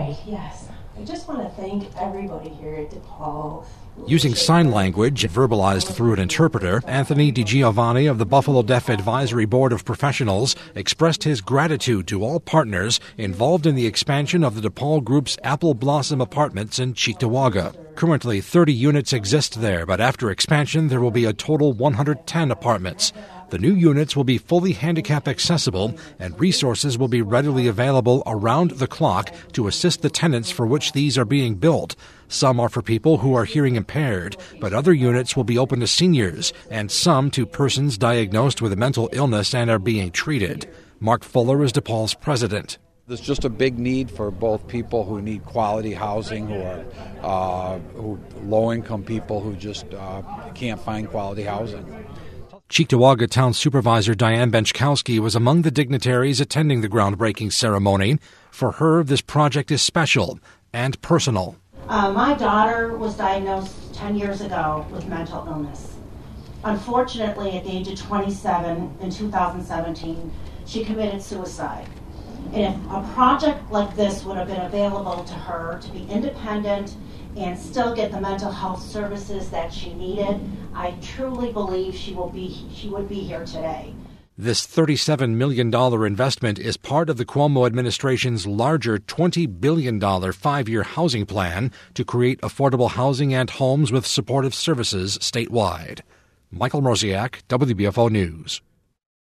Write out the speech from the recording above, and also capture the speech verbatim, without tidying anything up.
Hi, yes. I just want to thank everybody here at DePaul. Using sign language verbalized through an interpreter, Anthony DiGiovanni of the Buffalo Deaf Advisory Board of Professionals expressed his gratitude to all partners involved in the expansion of the DePaul Group's Apple Blossom Apartments in Cheektowaga. Currently, thirty units exist there, but after expansion, there will be a total one hundred ten apartments. The new units will be fully handicap accessible, and resources will be readily available around the clock to assist the tenants for which these are being built. Some are for people who are hearing impaired, but other units will be open to seniors, and some to persons diagnosed with a mental illness and are being treated. Mark Fuller is DePaul's president. There's just a big need for both people who need quality housing, who are uh, who low-income people who just uh, can't find quality housing. Cheektowaga Town Supervisor Diane Benchkowski was among the dignitaries attending the groundbreaking ceremony. For her, this project is special and personal. Uh, my daughter was diagnosed ten years ago with mental illness. Unfortunately, at the age of twenty-seven in two thousand seventeen, she committed suicide. And if a project like this would have been available to her to be independent and still get the mental health services that she needed, I truly believe she will be she would be here today. This thirty-seven million dollars investment is part of the Cuomo administration's larger twenty billion dollars five-year housing plan to create affordable housing and homes with supportive services statewide. Michael Mrosiak, W B F O News.